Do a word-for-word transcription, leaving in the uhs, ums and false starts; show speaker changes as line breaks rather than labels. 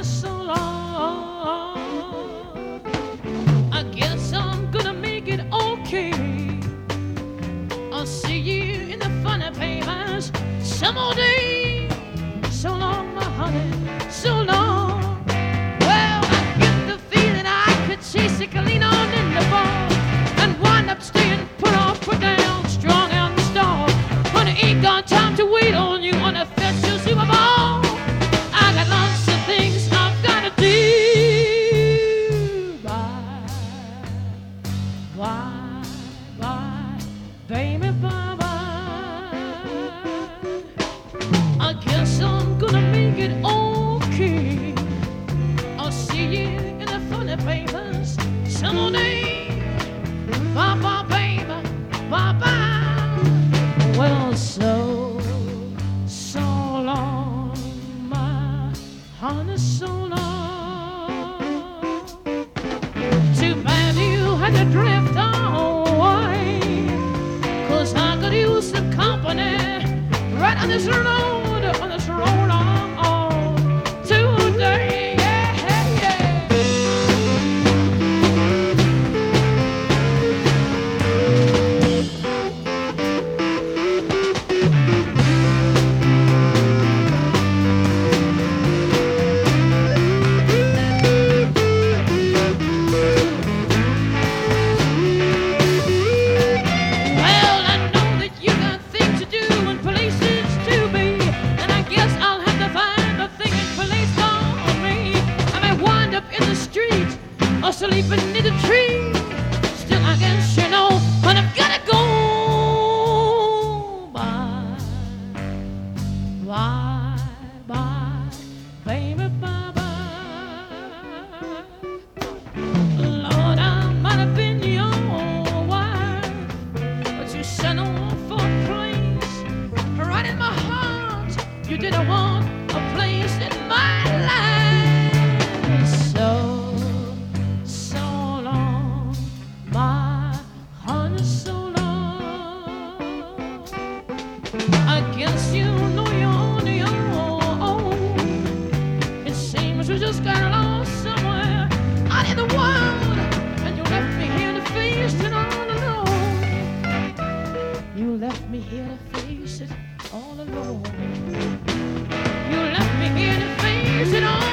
honey, so long. I guess I'm gonna make it okay. I'll see you in the funny papers some more day. So long, my honey, so long. Well, I get the feeling I could chase a clean on in the bar and wind up staying put off, put down, strong out the star. Honey, ain't got time to wait on you on a festive Super Bowl. I got lots of things I've gotta do. Bye, bye, bye, baby, bye, bye. I guess I'm gonna make it okay. I'll see you in the funny papers some more day. Bye, bye, baby, bye, bye. Well, so, so long, my honey, so long. Too bad you had to drift away, 'cause I could use some company right on this road, on this road I'm on today. Yeah, yeah. Well, I know that you got things to do and places to be, and I guess I'll have to find a thing in police on me. I may wind up in the street or sleeping in a tree. Still, I guess you know when I've gotta go. Bye, bye, bye, baby, bye, bye. Lord, I might have been your wife, but you sent off for a place right in my heart. You didn't want a place in my life. So, so long, my honey, so long. I guess you know you're on your own. It seems we just got lost somewhere out in the world, and you left me here to face it all alone. You left me here to face it all alone. You left me here to face it all